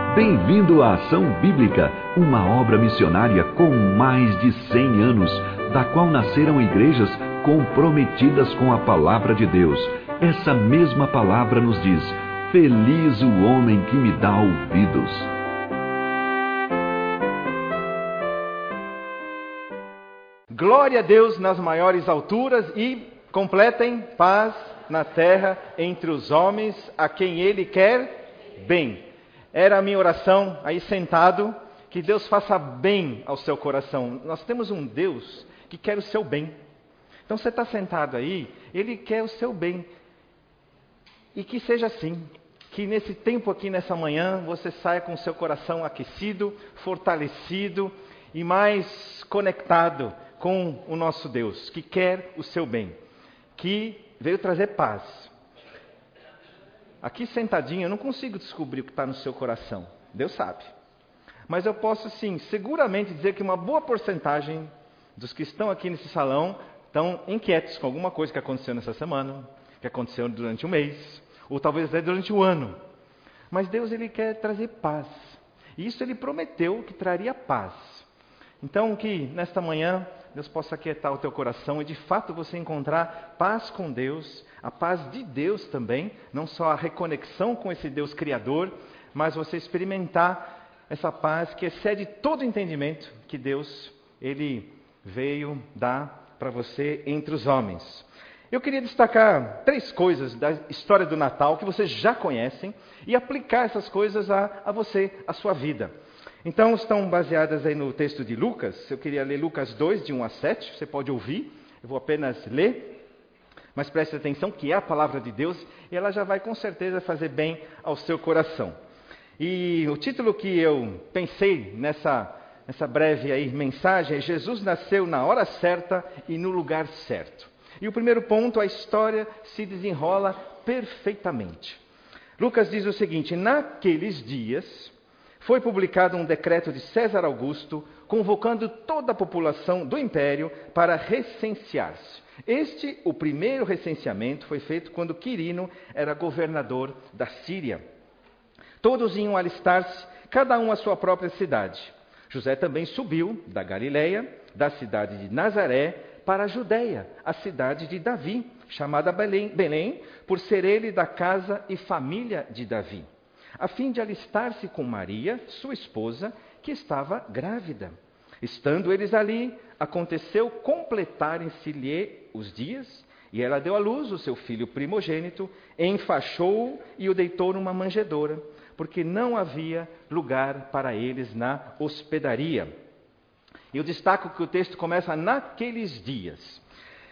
Bem-vindo à Ação Bíblica, uma obra missionária com mais de 100 anos, da qual nasceram igrejas comprometidas com a Palavra de Deus. Essa mesma palavra nos diz: feliz o homem que me dá ouvidos. Glória a Deus nas maiores alturas e completem paz na terra entre os homens a quem Ele quer bem. Era a minha oração aí sentado, que Deus faça bem ao seu coração. Nós temos um Deus que quer o seu bem. Então você está sentado aí, Ele quer o seu bem. E que seja assim, que nesse tempo aqui, nessa manhã, você saia com o seu coração aquecido, fortalecido e mais conectado com o nosso Deus, que quer o seu bem, que veio trazer paz. Aqui sentadinho, eu não consigo descobrir o que está no seu coração. Deus sabe. Mas eu posso, sim, seguramente dizer que uma boa porcentagem dos que estão aqui nesse salão estão inquietos com alguma coisa que aconteceu nessa semana, que aconteceu durante um mês, ou talvez até durante um ano. Mas Deus, Ele quer trazer paz. E isso Ele prometeu que traria paz. Então, que nesta manhã Deus possa aquietar o teu coração e de fato você encontrar paz com Deus, a paz de Deus também, não só a reconexão com esse Deus Criador, mas você experimentar essa paz que excede todo entendimento que Deus, Ele veio dar para você entre os homens. Eu queria destacar 3 coisas da história do Natal que vocês já conhecem e aplicar essas coisas a você, a sua vida. Então, estão baseadas aí no texto de Lucas. Eu queria ler Lucas 2, de 1 a 7. Você pode ouvir, eu vou apenas ler. Mas preste atenção que é a palavra de Deus e ela já vai com certeza fazer bem ao seu coração. E o título que eu pensei nessa breve aí mensagem é: Jesus nasceu na hora certa e no lugar certo. E o primeiro ponto, a história se desenrola perfeitamente. Lucas diz o seguinte: naqueles dias foi publicado um decreto de César Augusto, convocando toda a população do império para recensear-se. O primeiro recenseamento, foi feito quando Quirino era governador da Síria. Todos iam alistar-se, cada um à sua própria cidade. José também subiu da Galileia, da cidade de Nazaré, para a Judeia, a cidade de Davi, chamada Belém, por ser ele da casa e família de Davi, a fim de alistar-se com Maria, sua esposa, que estava grávida. Estando eles ali, aconteceu completarem-se-lhe os dias, e ela deu à luz o seu filho primogênito, enfaixou-o e o deitou numa manjedoura, porque não havia lugar para eles na hospedaria. Eu destaco que o texto começa naqueles dias.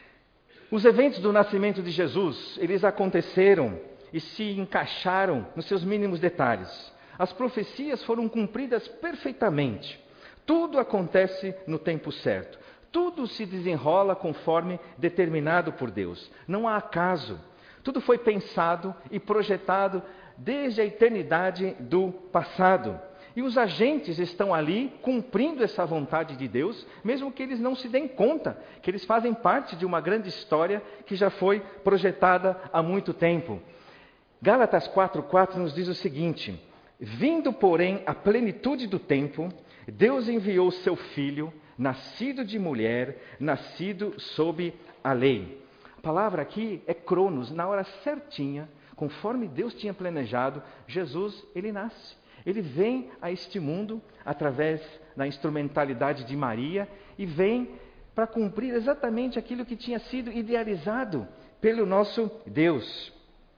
Os eventos do nascimento de Jesus, eles aconteceram e se encaixaram nos seus mínimos detalhes. As profecias foram cumpridas perfeitamente. Tudo acontece no tempo certo. Tudo se desenrola conforme determinado por Deus. Não há acaso. Tudo foi pensado e projetado desde a eternidade do passado. E os agentes estão ali cumprindo essa vontade de Deus, mesmo que eles não se deem conta que eles fazem parte de uma grande história que já foi projetada há muito tempo. Gálatas 4,4 nos diz o seguinte: vindo, porém, a plenitude do tempo, Deus enviou seu Filho, nascido de mulher, nascido sob a lei. A palavra aqui é cronos, na hora certinha, conforme Deus tinha planejado, Jesus, ele nasce. Ele vem a este mundo através da instrumentalidade de Maria e vem para cumprir exatamente aquilo que tinha sido idealizado pelo nosso Deus.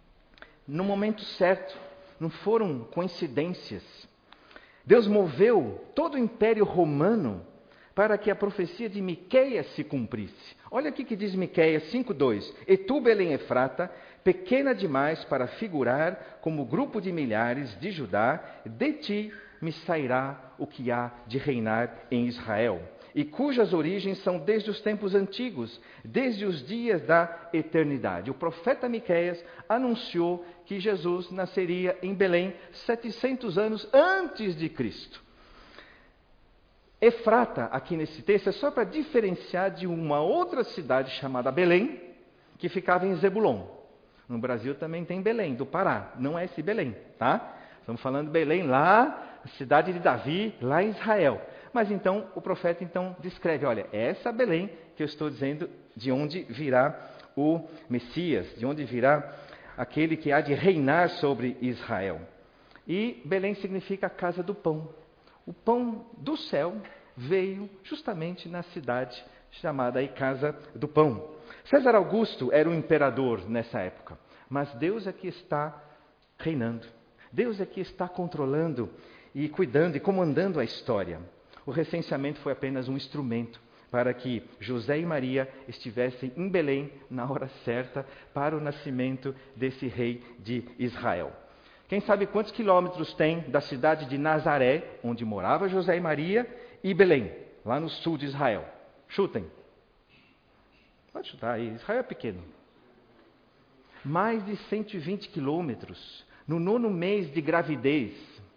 No momento certo, não foram coincidências. Deus moveu todo o Império Romano para que a profecia de Miqueias se cumprisse. Olha aqui que diz Miqueias 5,2: E tu, Belém Efrata, pequena demais para figurar como grupo de milhares de Judá, de ti me sairá o que há de reinar em Israel, e cujas origens são desde os tempos antigos, desde os dias da eternidade. O profeta Miqueias anunciou que Jesus nasceria em Belém 700 anos antes de Cristo. Efrata, aqui nesse texto, é só para diferenciar de uma outra cidade chamada Belém, que ficava em Zebulon. No Brasil também tem Belém, do Pará. Não é esse Belém, tá? Estamos falando de Belém, lá, a cidade de Davi, lá em Israel. Mas então, o profeta então descreve, olha, é essa Belém que eu estou dizendo de onde virá o Messias, de onde virá aquele que há de reinar sobre Israel. E Belém significa a casa do pão. O pão do céu veio justamente na cidade chamada aí Casa do Pão. César Augusto era o imperador nessa época, mas Deus é que está reinando. Deus é que está controlando e cuidando e comandando a história. O recenseamento foi apenas um instrumento para que José e Maria estivessem em Belém na hora certa para o nascimento desse rei de Israel. Quem sabe quantos quilômetros tem da cidade de Nazaré, onde morava José e Maria, e Belém, lá no sul de Israel? Chutem. Pode chutar aí, Israel é pequeno. Mais de 120 quilômetros. No 9º mês de gravidez,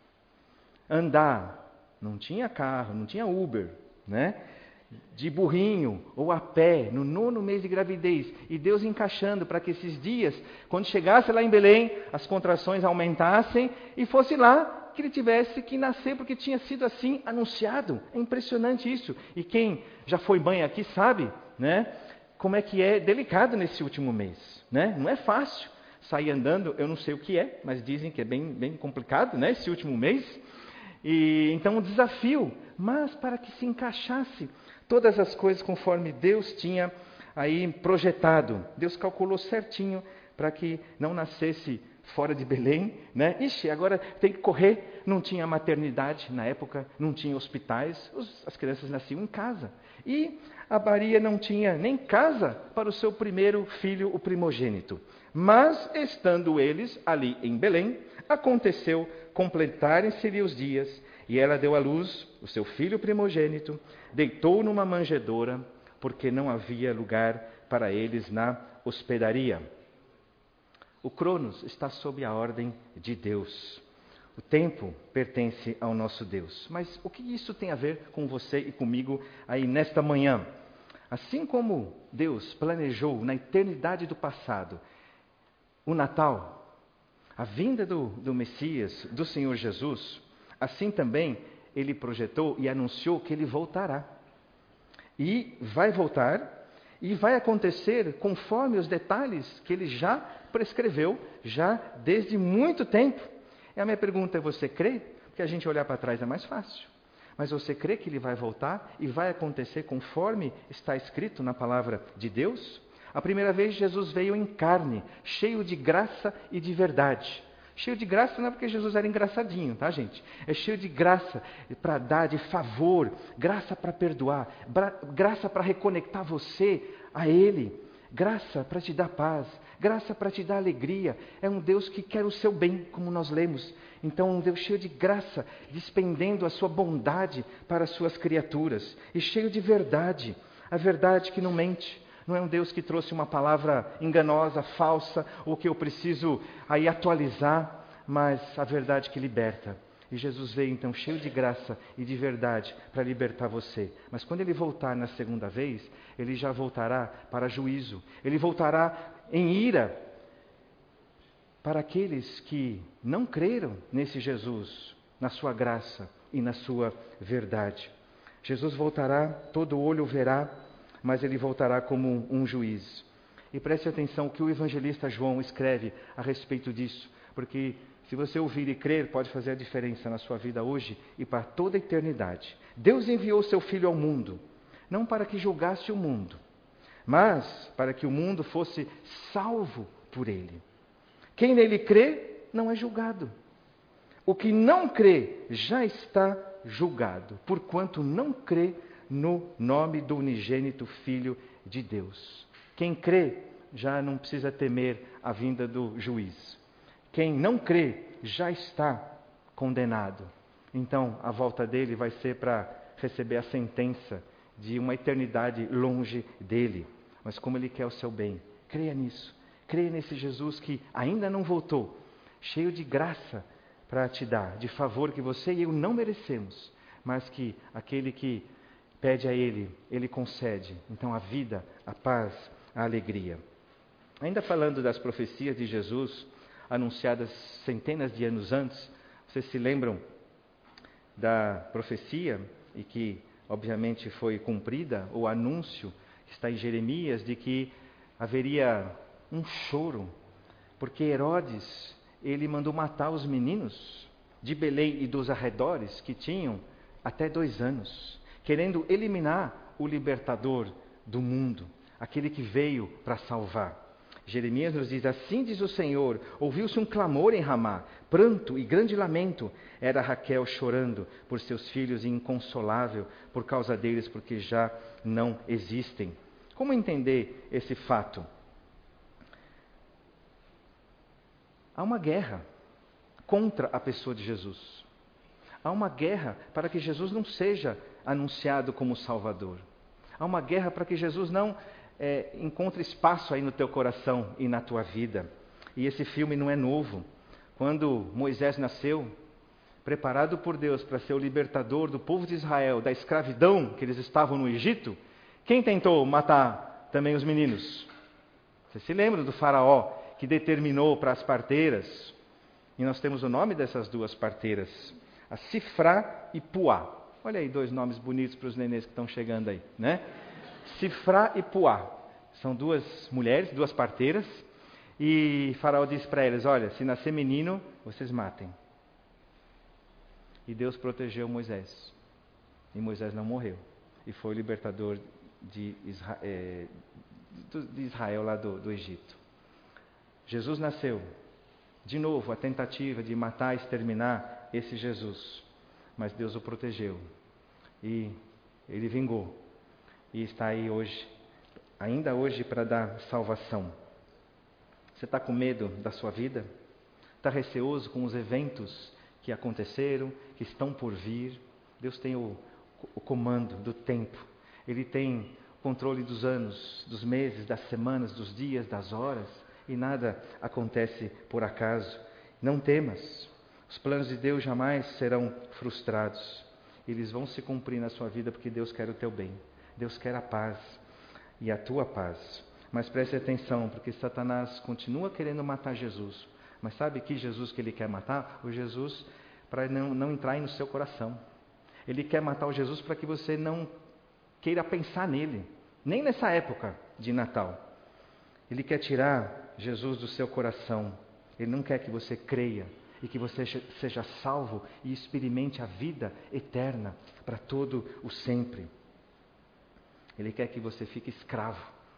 andar, não tinha carro, não tinha Uber, né? De burrinho ou a pé, no 9º mês de gravidez, e Deus encaixando para que esses dias, quando chegasse lá em Belém, as contrações aumentassem e fosse lá que ele tivesse que nascer, porque tinha sido assim anunciado. É impressionante isso. E quem já foi mãe aqui sabe, né, como é que é delicado nesse último mês, né? Não é fácil sair andando, eu não sei o que é, mas dizem que é bem complicado, né, esse último mês. E então um desafio, mas para que se encaixasse todas as coisas conforme Deus tinha aí projetado. Deus calculou certinho para que não nascesse fora de Belém, né? Ixi, agora tem que correr. Não tinha maternidade na época, não tinha hospitais, as crianças nasciam em casa. E a Maria não tinha nem casa para o seu primeiro filho, o primogênito. Mas, estando eles ali em Belém, aconteceu completarem-se-lhe os dias, e ela deu à luz o seu filho primogênito, deitou numa manjedoura, porque não havia lugar para eles na hospedaria. O Cronos está sob a ordem de Deus. O tempo pertence ao nosso Deus. Mas o que isso tem a ver com você e comigo aí nesta manhã? Assim como Deus planejou na eternidade do passado o Natal, a vinda do Messias, do Senhor Jesus, assim também Ele projetou e anunciou que Ele voltará. E vai voltar, e vai acontecer conforme os detalhes que Ele já prescreveu, já desde muito tempo. E a minha pergunta é, você crê? Porque a gente olhar para trás é mais fácil. Mas você crê que Ele vai voltar e vai acontecer conforme está escrito na palavra de Deus? A primeira vez Jesus veio em carne, cheio de graça e de verdade. Cheio de graça não é porque Jesus era engraçadinho, tá, gente? É cheio de graça para dar, de favor, graça para perdoar, graça para reconectar você a Ele, graça para te dar paz, graça para te dar alegria. É um Deus que quer o seu bem, como nós lemos. Então, um Deus cheio de graça, despendendo a sua bondade para as suas criaturas. E cheio de verdade, a verdade que não mente. Não é um Deus que trouxe uma palavra enganosa, falsa, ou que eu preciso aí atualizar, mas a verdade que liberta. E Jesus veio então cheio de graça e de verdade para libertar você. Mas quando Ele voltar na segunda vez, Ele já voltará para juízo. Ele voltará em ira para aqueles que não creram nesse Jesus, na sua graça e na sua verdade. Jesus voltará, todo olho verá, mas Ele voltará como um juiz. E preste atenção o que o evangelista João escreve a respeito disso, porque se você ouvir e crer, pode fazer a diferença na sua vida hoje e para toda a eternidade. Deus enviou seu Filho ao mundo, não para que julgasse o mundo, mas para que o mundo fosse salvo por Ele. Quem nele crê, não é julgado. O que não crê, já está julgado, porquanto não crê no nome do unigênito Filho de Deus. Quem crê já não precisa temer a vinda do juiz. Quem não crê já está condenado. Então, a volta dele vai ser para receber a sentença de uma eternidade longe dele. Mas como ele quer o seu bem, creia nisso. Creia nesse Jesus que ainda não voltou, cheio de graça para te dar, de favor que você e eu não merecemos, mas que aquele que pede a Ele, Ele concede. Então a vida, a paz, a alegria. Ainda falando das profecias de Jesus, anunciadas centenas de anos antes, Vocês se lembram da profecia, e que obviamente foi cumprida, o anúncio que está em Jeremias, de que haveria um choro, porque Herodes, ele mandou matar os meninos de Belém e dos arredores, que tinham até 2 anos, querendo eliminar o libertador do mundo, aquele que veio para salvar. Jeremias nos diz: assim diz o Senhor, ouviu-se um clamor em Ramá, pranto e grande lamento. Era Raquel chorando por seus filhos e inconsolável por causa deles, porque já não existem. Como entender esse fato? Há uma guerra contra a pessoa de Jesus. Há uma guerra para que Jesus não seja anunciado como Salvador. Há uma guerra para que Jesus não encontre espaço aí no teu coração e na tua vida. E esse filme não é novo. Quando Moisés nasceu, preparado por Deus para ser o libertador do povo de Israel, da escravidão que eles estavam no Egito, quem tentou matar também os meninos? Você se lembra do faraó que determinou para as parteiras, e nós temos o nome dessas 2 parteiras, a Sifrá e Puá. Olha aí 2 nomes bonitos para os nenês que estão chegando aí, né? Sifrá e Puá. São 2 mulheres, 2 parteiras, e Faraó disse para elas: olha, se nascer menino, vocês matem. E Deus protegeu Moisés. E Moisés não morreu. E foi o libertador de Israel lá do Egito. Jesus nasceu. De novo, a tentativa de matar, exterminar esse Jesus. Mas Deus o protegeu. E ele vingou. E está aí hoje, ainda hoje, para dar salvação. Você está com medo da sua vida? Está receoso com os eventos que aconteceram, que estão por vir? Deus tem o comando do tempo. Ele tem controle dos anos, dos meses, das semanas, dos dias, das horas. E nada acontece por acaso. Não temas. Os planos de Deus jamais serão frustrados. Eles vão se cumprir na sua vida porque Deus quer o teu bem. Deus quer a paz e a tua paz. Mas preste atenção, porque Satanás continua querendo matar Jesus. Mas sabe que Jesus que ele quer matar? O Jesus para não entrar aí no seu coração. Ele quer matar o Jesus para que você não queira pensar nele. Nem nessa época de Natal. Ele quer tirar Jesus do seu coração. Ele não quer que você creia e que você seja salvo e experimente a vida eterna para todo o sempre. Ele quer que você fique escravo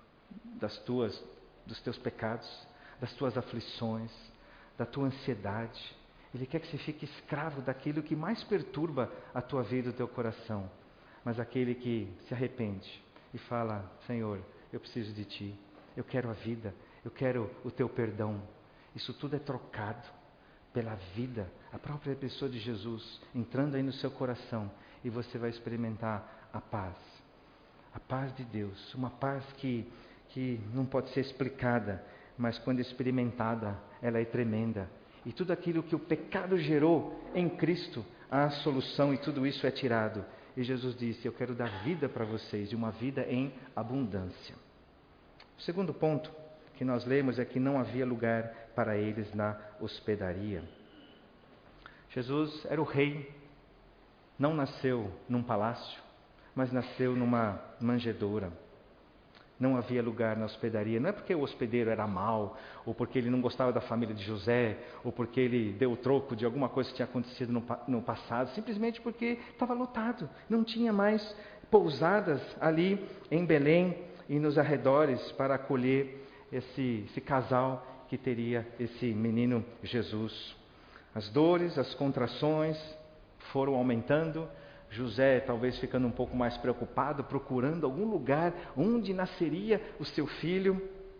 dos teus pecados, das tuas aflições, da tua ansiedade. Ele quer que você fique escravo daquilo que mais perturba a tua vida e o teu coração. Mas aquele que se arrepende e fala: Senhor, eu preciso de Ti, eu quero a vida, eu quero o Teu perdão. Isso tudo é trocado pela vida, a própria pessoa de Jesus entrando aí no seu coração, e você vai experimentar a paz. A paz de Deus, uma paz que não pode ser explicada, mas quando experimentada, ela é tremenda. E tudo aquilo que o pecado gerou em Cristo, há a solução e tudo isso é tirado. E Jesus disse: eu quero dar vida para vocês, e uma vida em abundância. O segundo ponto que nós lemos é que não havia lugar para eles na hospedaria. Jesus era o rei, não nasceu num palácio, mas nasceu numa manjedoura. Não havia lugar na hospedaria. Não é porque o hospedeiro era mau, ou porque ele não gostava da família de José, ou porque ele deu o troco de alguma coisa que tinha acontecido no passado, simplesmente porque estava lotado. Não tinha mais pousadas ali em Belém e nos arredores para acolher esse casal que teria esse menino Jesus. As dores, as contrações foram aumentando. José talvez ficando um pouco mais preocupado, procurando algum lugar onde nasceria o seu filho.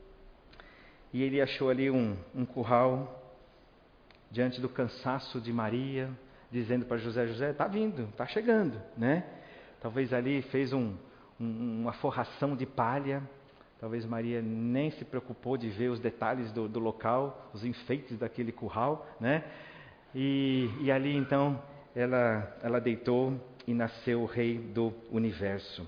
E ele achou ali um curral, diante do cansaço de Maria, dizendo para José: José, está vindo, está chegando, né? Talvez ali fez uma forração de palha. Talvez Maria nem se preocupou de ver os detalhes do local, os enfeites daquele curral, né? E ali então ela deitou e nasceu o Rei do Universo.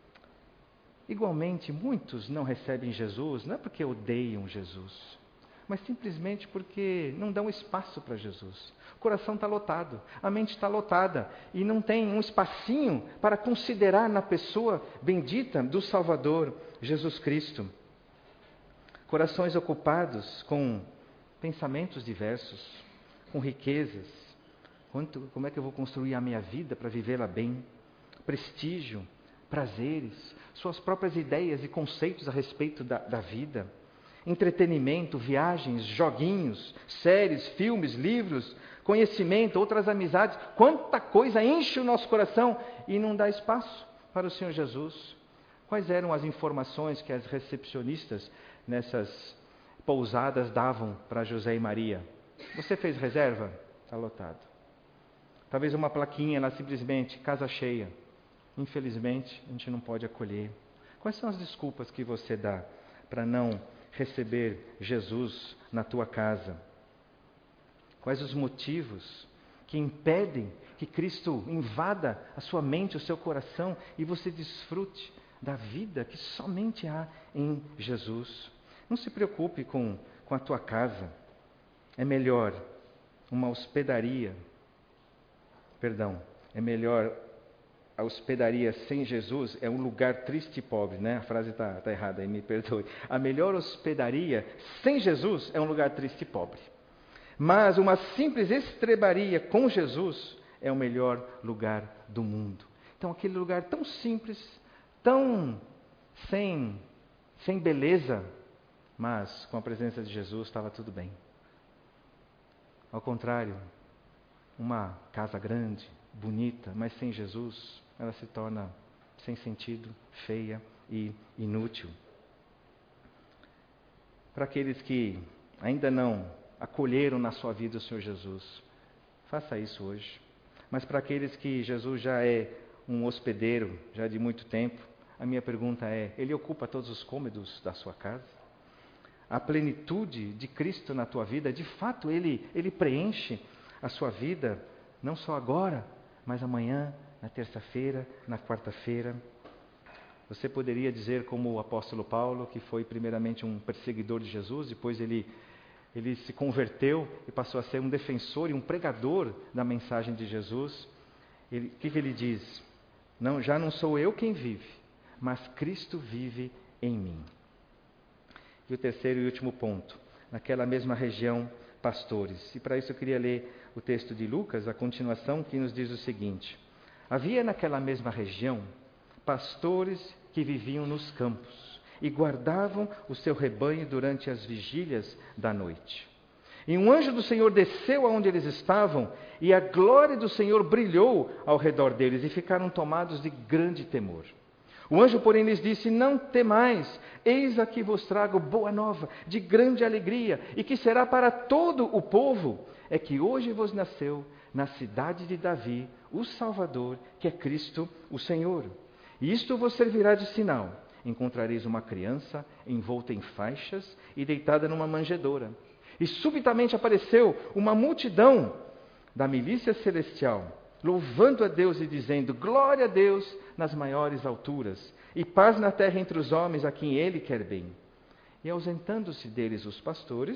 Igualmente, muitos não recebem Jesus, não é porque odeiam Jesus, mas simplesmente porque não dão espaço para Jesus. O coração está lotado, a mente está lotada e não tem um espacinho para considerar na pessoa bendita do Salvador, Jesus Cristo. Corações ocupados com pensamentos diversos, com riquezas. Como é que eu vou construir a minha vida para vivê-la bem? Prestígio, prazeres, suas próprias ideias e conceitos a respeito da vida. Entretenimento, viagens, joguinhos, séries, filmes, livros, conhecimento, outras amizades. Quanta coisa enche o nosso coração e não dá espaço para o Senhor Jesus. Quais eram as informações que as recepcionistas nessas pousadas davam para José e Maria? Você fez reserva? Está lotado. Talvez uma plaquinha lá simplesmente, casa cheia. Infelizmente, a gente não pode acolher. Quais são as desculpas que você dá para não receber Jesus na tua casa? Quais os motivos que impedem que Cristo invada a sua mente, o seu coração e você desfrute da vida que somente há em Jesus? Não se preocupe com a tua casa. É melhor uma hospedaria. É melhor a hospedaria sem Jesus é um lugar triste e pobre, né? A frase está errada aí, me perdoe. A melhor hospedaria sem Jesus é um lugar triste e pobre. Mas uma simples estrebaria com Jesus é o melhor lugar do mundo. Então aquele lugar tão simples, tão sem beleza, mas com a presença de Jesus estava tudo bem. Ao contrário, uma casa grande, bonita, mas sem Jesus, ela se torna sem sentido, feia e inútil. Para aqueles que ainda não acolheram na sua vida o Senhor Jesus, faça isso hoje. Mas para aqueles que Jesus já é um hospedeiro, já de muito tempo, a minha pergunta é: Ele ocupa todos os cômodos da sua casa? A plenitude de Cristo na tua vida, de fato, Ele preenche a sua vida, não só agora, mas amanhã, na terça-feira, na quarta-feira. Você poderia dizer, como o apóstolo Paulo, que foi primeiramente um perseguidor de Jesus, depois ele se converteu e passou a ser um defensor e um pregador da mensagem de Jesus. O que ele diz? Já não sou eu quem vive, mas Cristo vive em mim. E o terceiro e último ponto, naquela mesma região, pastores. E para isso eu queria ler o texto de Lucas, a continuação, que nos diz o seguinte: havia naquela mesma região pastores que viviam nos campos e guardavam o seu rebanho durante as vigílias da noite. E um anjo do Senhor desceu aonde eles estavam, e a glória do Senhor brilhou ao redor deles, e ficaram tomados de grande temor. O anjo, porém, lhes disse: não temais, eis aqui vos trago boa nova, de grande alegria, e que será para todo o povo, é que hoje vos nasceu, na cidade de Davi, o Salvador, que é Cristo o Senhor. E isto vos servirá de sinal: encontrareis uma criança envolta em faixas e deitada numa manjedoura. E subitamente apareceu uma multidão da milícia celestial, louvando a Deus e dizendo: glória a Deus nas maiores alturas, e paz na terra entre os homens a quem Ele quer bem. E ausentando-se deles os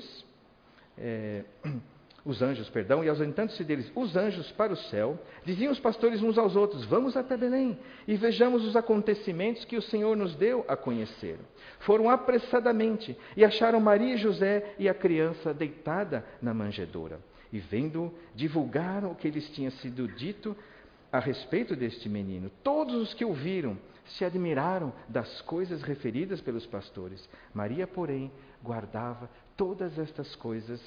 anjos para o céu, diziam os pastores uns aos outros: vamos até Belém e vejamos os acontecimentos que o Senhor nos deu a conhecer. Foram apressadamente e acharam Maria e José e a criança deitada na manjedoura. E vendo, divulgaram o que lhes tinha sido dito a respeito deste menino. Todos os que ouviram se admiraram das coisas referidas pelos pastores. Maria, porém, guardava todas estas coisas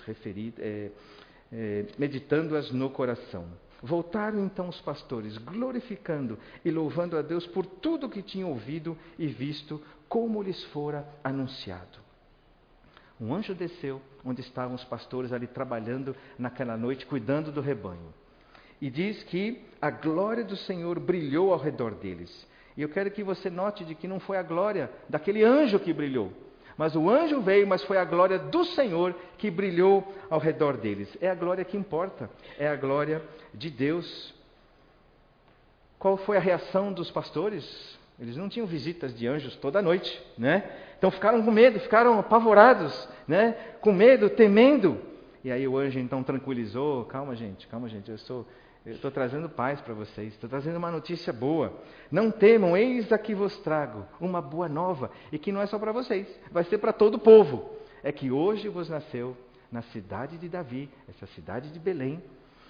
meditando-as no coração. Voltaram então os pastores, glorificando e louvando a Deus por tudo o que tinham ouvido e visto, como lhes fora anunciado. Um anjo desceu onde estavam os pastores ali trabalhando naquela noite, cuidando do rebanho. E diz que a glória do Senhor brilhou ao redor deles. E eu quero que você note de que não foi a glória daquele anjo que brilhou, mas o anjo veio, mas foi a glória do Senhor que brilhou ao redor deles. É a glória que importa, é a glória de Deus. Qual foi a reação dos pastores? Eles não tinham visitas de anjos toda noite, né? Então ficaram com medo, ficaram apavorados, né? Com medo, temendo. E aí o anjo então tranquilizou: calma gente, eu estou trazendo paz para vocês, estou trazendo uma notícia boa. Não temam, eis aqui vos trago uma boa nova, e que não é só para vocês, vai ser para todo o povo. É que hoje vos nasceu na cidade de Davi, essa cidade de Belém,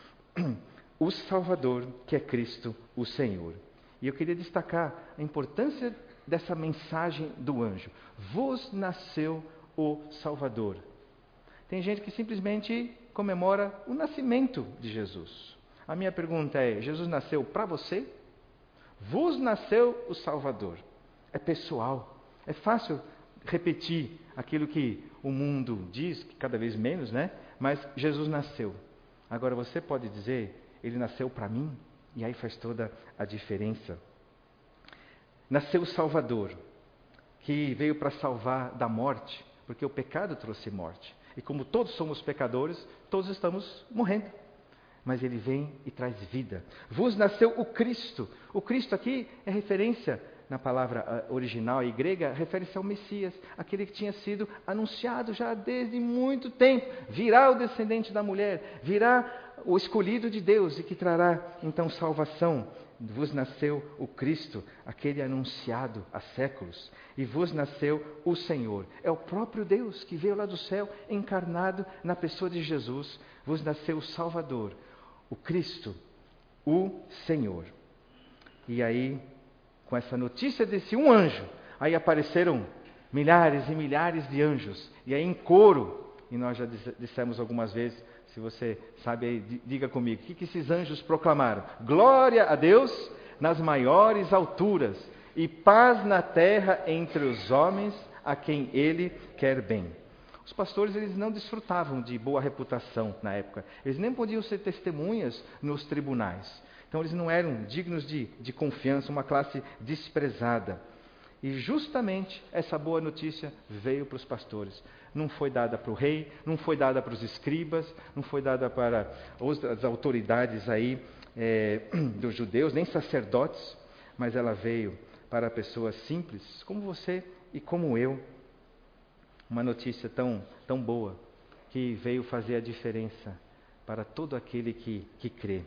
o Salvador, que é Cristo, o Senhor. E eu queria destacar a importância dessa mensagem do anjo. Vos nasceu o Salvador. Tem gente que simplesmente comemora o nascimento de Jesus. A minha pergunta é: Jesus nasceu para você? Vos nasceu o Salvador. É pessoal. É fácil repetir aquilo que o mundo diz, que cada vez menos, né? Mas Jesus nasceu. Agora você pode dizer: ele nasceu para mim? E aí faz toda a diferença. Nasceu o Salvador, que veio para salvar da morte, porque o pecado trouxe morte. E como todos somos pecadores, todos estamos morrendo. Mas ele vem e traz vida. Vos nasceu o Cristo. O Cristo aqui é referência, na palavra original e grega, refere-se ao Messias, aquele que tinha sido anunciado já desde muito tempo. Virá o descendente da mulher, virá o escolhido de Deus e que trará então salvação. Vos nasceu o Cristo, aquele anunciado há séculos, e vos nasceu o Senhor. É o próprio Deus que veio lá do céu, encarnado na pessoa de Jesus. Vos nasceu o Salvador, o Cristo, o Senhor. E aí, com essa notícia desse um anjo, aí apareceram milhares e milhares de anjos, e aí em coro, e nós já dissemos algumas vezes, se você sabe aí, diga comigo, o que esses anjos proclamaram? Glória a Deus nas maiores alturas, e paz na terra entre os homens a quem Ele quer bem. Os pastores, eles não desfrutavam de boa reputação na época, eles nem podiam ser testemunhas nos tribunais. Então eles não eram dignos de confiança, uma classe desprezada. E justamente essa boa notícia veio para os pastores. Não foi dada para o rei, não foi dada para os escribas, não foi dada para as autoridades aí dos judeus, nem sacerdotes, mas ela veio para pessoas simples, como você e como eu. Uma notícia tão boa, que veio fazer a diferença para todo aquele que crê.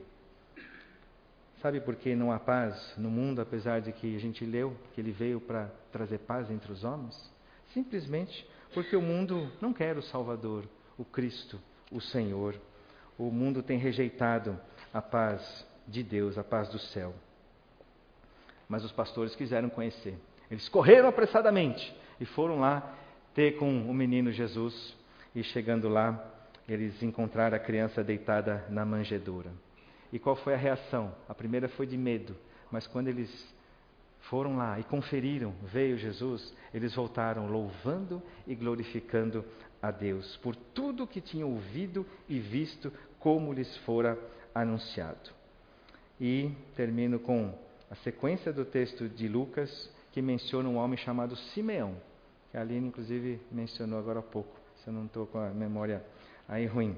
Sabe por que não há paz no mundo, apesar de que a gente leu que ele veio para trazer paz entre os homens? Simplesmente porque o mundo não quer o Salvador, o Cristo, o Senhor. O mundo tem rejeitado a paz de Deus, a paz do céu. Mas os pastores quiseram conhecer. Eles correram apressadamente e foram lá ter com o menino Jesus. E chegando lá, eles encontraram a criança deitada na manjedoura. E qual foi a reação? A primeira foi de medo, mas quando eles foram lá e conferiram, veio Jesus, eles voltaram louvando e glorificando a Deus por tudo que tinham ouvido e visto, como lhes fora anunciado. E termino com a sequência do texto de Lucas, que menciona um homem chamado Simeão, que a Aline inclusive mencionou agora há pouco, se eu não estou com a memória aí ruim.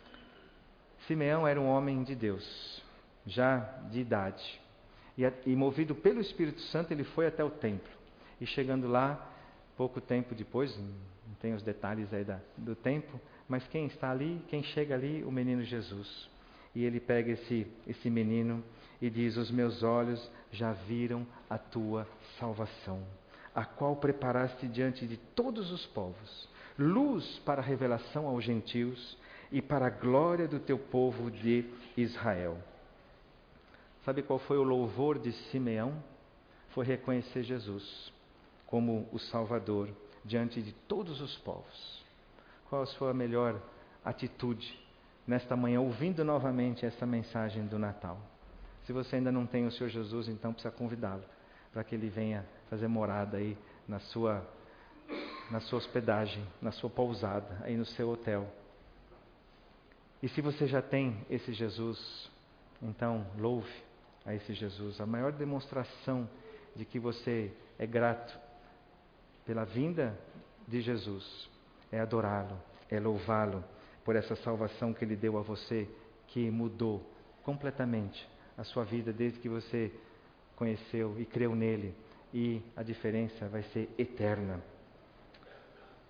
Simeão era um homem de Deus, já de idade, e movido pelo Espírito Santo ele foi até o templo, e chegando lá, pouco tempo depois, não tem os detalhes aí do tempo, mas quem está ali, quem chega ali? O menino Jesus. E ele pega esse menino e diz: os meus olhos já viram a tua salvação, a qual preparaste diante de todos os povos, luz para a revelação aos gentios, e para a glória do teu povo de Israel. Sabe qual foi o louvor de Simeão? Foi reconhecer Jesus como o Salvador diante de todos os povos. Qual a sua melhor atitude nesta manhã, ouvindo novamente essa mensagem do Natal? Se você ainda não tem o Senhor Jesus, então precisa convidá-lo para que ele venha fazer morada aí na sua hospedagem, na sua pousada, aí no seu hotel. E se você já tem esse Jesus, então louve a esse Jesus. A maior demonstração de que você é grato pela vinda de Jesus é adorá-lo, é louvá-lo por essa salvação que ele deu a você, que mudou completamente a sua vida desde que você conheceu e creu nele. E a diferença vai ser eterna.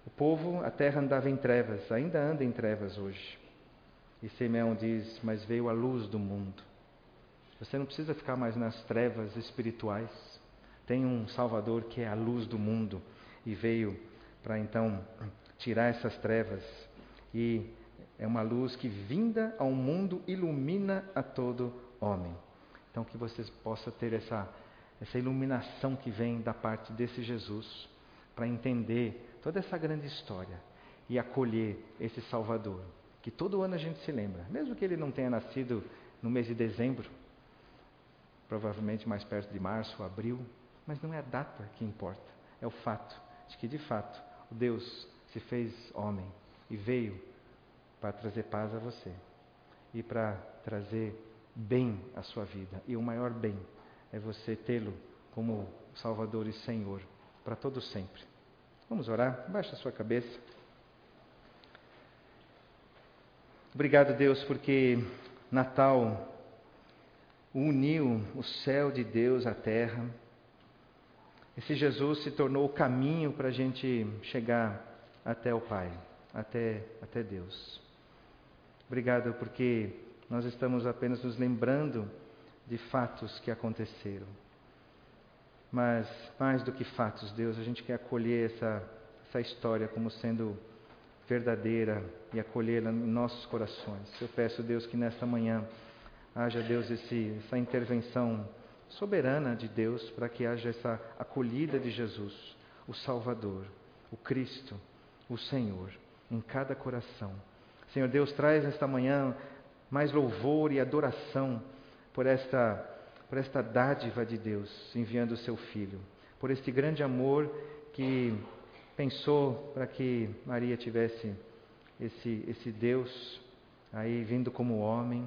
O povo, a terra andava em trevas, ainda anda em trevas hoje. E Simeão diz, mas veio a luz do mundo. Você não precisa ficar mais nas trevas espirituais. Tem um Salvador que é a luz do mundo e veio para então tirar essas trevas. E é uma luz que, vinda ao mundo, ilumina a todo homem. Então que vocês possam ter essa iluminação que vem da parte desse Jesus, para entender toda essa grande história e acolher esse Salvador, que todo ano a gente se lembra, mesmo que ele não tenha nascido no mês de dezembro, provavelmente mais perto de março, abril, mas não é a data que importa, é o fato de que, de fato, o Deus se fez homem e veio para trazer paz a você e para trazer bem à sua vida. E o maior bem é você tê-lo como Salvador e Senhor para todo sempre. Vamos orar? Baixa a sua cabeça. Obrigado, Deus, porque Natal uniu o céu de Deus à terra. Esse Jesus se tornou o caminho para a gente chegar até o Pai, até Deus. Obrigado porque nós estamos apenas nos lembrando de fatos que aconteceram. Mas, mais do que fatos, Deus, a gente quer acolher essa história como sendo verdadeira e acolhê-la em nossos corações. Eu peço, Deus, que nesta manhã haja, Deus, essa intervenção soberana de Deus para que haja essa acolhida de Jesus, o Salvador, o Cristo, o Senhor, em cada coração. Senhor Deus, traz nesta manhã mais louvor e adoração por esta dádiva de Deus, enviando o seu Filho, por este grande amor que pensou para que Maria tivesse esse Deus aí vindo como homem.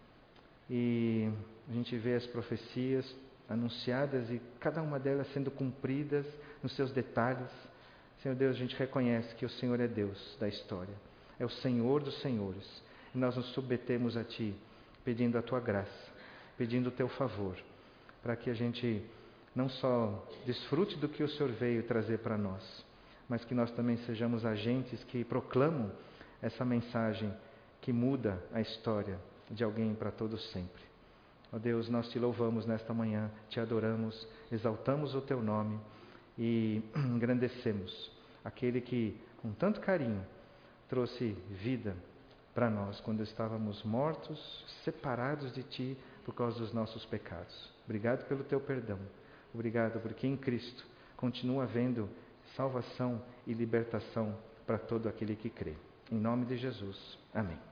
E a gente vê as profecias anunciadas e cada uma delas sendo cumpridas nos seus detalhes. Senhor Deus, a gente reconhece que o Senhor é Deus da história, é o Senhor dos senhores. E nós nos submetemos a Ti, pedindo a Tua graça, pedindo o Teu favor, para que a gente não só desfrute do que o Senhor veio trazer para nós, mas que nós também sejamos agentes que proclamam essa mensagem que muda a história de alguém para todo sempre. Ó Deus, nós Te louvamos nesta manhã, Te adoramos, exaltamos o Teu nome e engrandecemos aquele que, com tanto carinho, trouxe vida para nós quando estávamos mortos, separados de Ti por causa dos nossos pecados. Obrigado pelo Teu perdão. Obrigado porque em Cristo continua havendo salvação e libertação para todo aquele que crê. Em nome de Jesus. Amém.